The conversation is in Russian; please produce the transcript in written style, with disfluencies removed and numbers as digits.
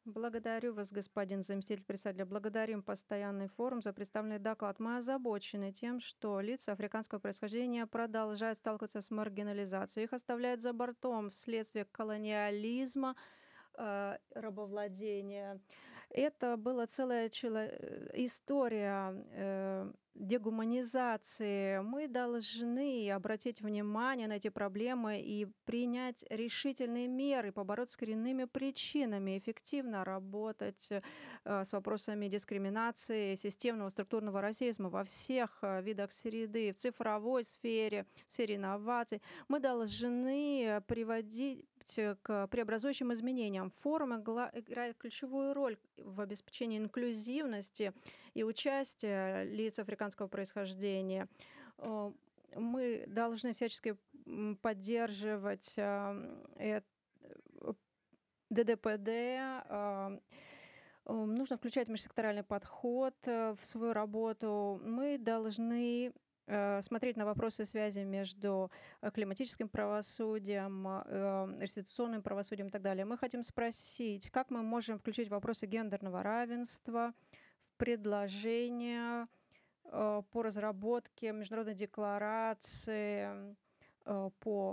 Благодарю вас, господин заместитель председателя. Благодарим Постоянный форум за представленный доклад. Мы озабочены тем, что лица африканского происхождения продолжают сталкиваться с маргинализацией. Их оставляют за бортом вследствие колониализма, рабовладения. Это была целая история дегуманизации. Мы должны обратить внимание на эти проблемы и принять решительные меры, побороться с коренными причинами, эффективно работать с вопросами дискриминации, системного структурного расизма во всех видах среды, в цифровой сфере, в сфере инноваций. Мы должны приводить к преобразующим изменениям. Форум играет ключевую роль в обеспечении инклюзивности и участия лиц африканского происхождения. Мы должны всячески поддерживать ДДПД. Нужно включать межсекторальный подход в свою работу. Мы должны смотреть на вопросы связи между климатическим правосудием, реституционным правосудием и так далее. Мы хотим спросить, как мы можем включить вопросы гендерного равенства в предложения по разработке международной декларации по